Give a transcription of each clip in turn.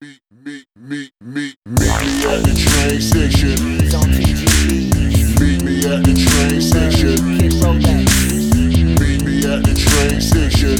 Meet me at the train station. Meet me at the train station. Meet me at the train station.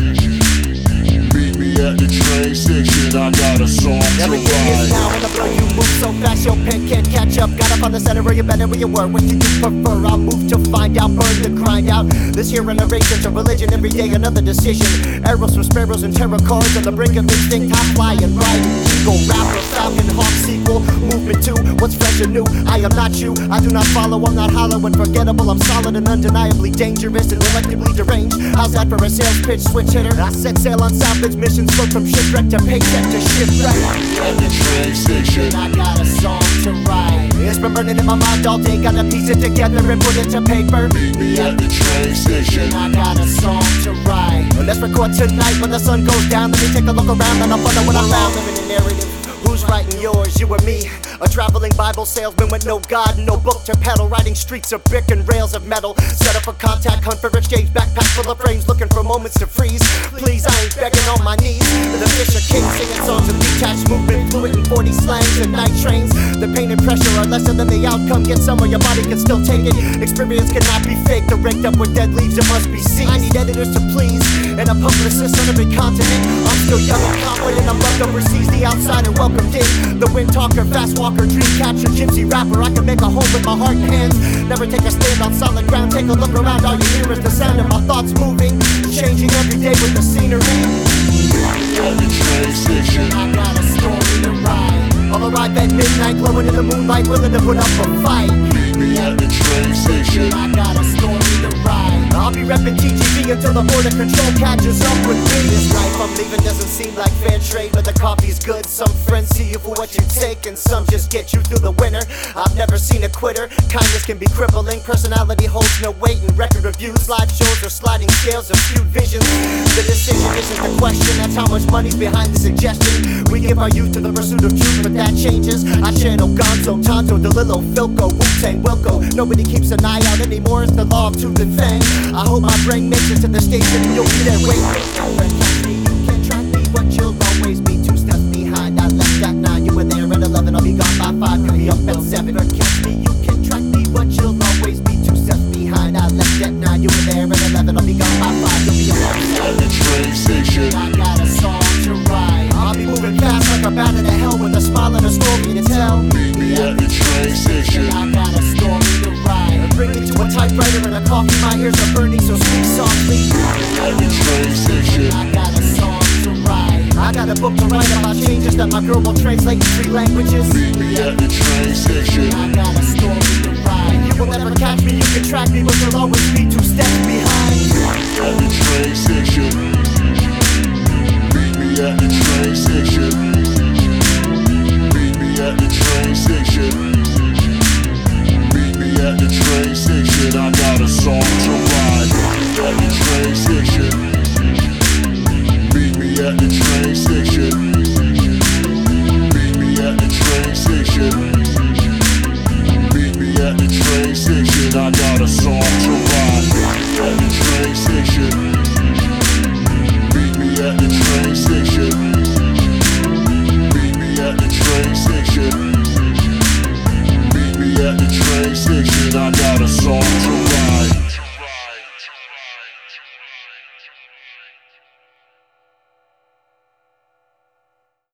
Meet me at the train station. I got a song to Everything is now write. in the flow. You move so fast, your pen can't catch up. Got up on the center where you better where you were. What do you prefer? I'll move to find out, burn to grind out. This here generation's a religion. Every day another decision. Arrows from sparrows and tarot cards on the brink of instinct. High flying, riding, ego, rapper, falcon, hawk, sequel, movement to what's fresh and new. I am not you. I do not follow. I'm not hollow and forgettable. I'm solid and undeniably dangerous and electively deranged. How's that for a sales pitch? Switch hitter. I set sail on Southbridge missions. Float from shipwreck to paycheck to shipwreck. At the train station. I got a song to write. It's been burning in my mind all day. Gotta piece it together and put it to paper. Meet me at the train station. I got a song to write. Well, let's record tonight when the sun goes down. Let me take a look around and I'll find out what I found. Living a narrative. Who's writing yours, you or me? A traveling Bible salesman with no God, no book to peddle. Riding streets of brick and rails of metal. Set up a contact hunt for exchange. Backpack full of frames, looking for moments to freeze. Please, I ain't begging on my knees. The Fisher King singing songs of detached movement, fluid and 40 slangs and night trains. The pain and pressure are lesser than the outcome. Get somewhere your body can still take it. Experience cannot be faked or raked up with dead leaves. It must be seen. I need editors to please and a publicist on every continent. I'm still young and confident. I'm loved overseas. The outsider welcomed in. The wind talker, fast walker, dream catcher, gypsy rapper. I can make a home with my heart and hands. Never take a stand on solid ground. Take a look around. All you hear is the sound of my thoughts moving, changing every day with the scenery. At the train station. I got a story to write. I'll arrive at midnight, glowing in the moonlight, willing to put up a fight. Meet me at the train station. I got a story to write. I'll be reppin' TGV until the border control catches up with me. This life I'm leaving doesn't seem like fair trade, but the coffee's good. Some friends see you for what you take, and some just get you through the winter. I've never seen a quitter. Kindness can be crippling. Personality holds no weight in record reviews. Live shows are sliding scales of skewed visions. The decision isn't the question, that's how much money's behind the suggestion. We give our youth to the pursuit of truth, but that changes. I channel Gonzo, Tonto, DeLillo, Philco, Wu-Tang, Wilco. Nobody keeps an eye out anymore, it's the law of tooth and fang. I hope my brain makes it to the station and you'll be there waiting. You can track me, but you'll always be 2 steps behind. I left at 9, you were there at 11. I'll be gone by 5, you'll be up at 7. Catch me, you can track me, but you'll always be 2 steps behind. I left at 9, you were there at 11. I'll be gone by 5, you'll be up at 7. At the train station. I got a song to write. I'll be moving fast like a bat to hell with a smile and a story to tell. Meet me at the train station. I got a story to write. Bring it to a typewriter and a coffee. My ears are burning, so speak softly. At the train station. I got a song to write. I got a book to write about changes that my girl will translate in 3 languages. Meet me at the train station. I got a story to write. You will never catch me, you can track me, but you'll always be 2 steps behind. At the train station. Meet me at the train station. Meet me at the train station. Meet me at the train station. I got a song to write. At the train station. Meet me at the train station.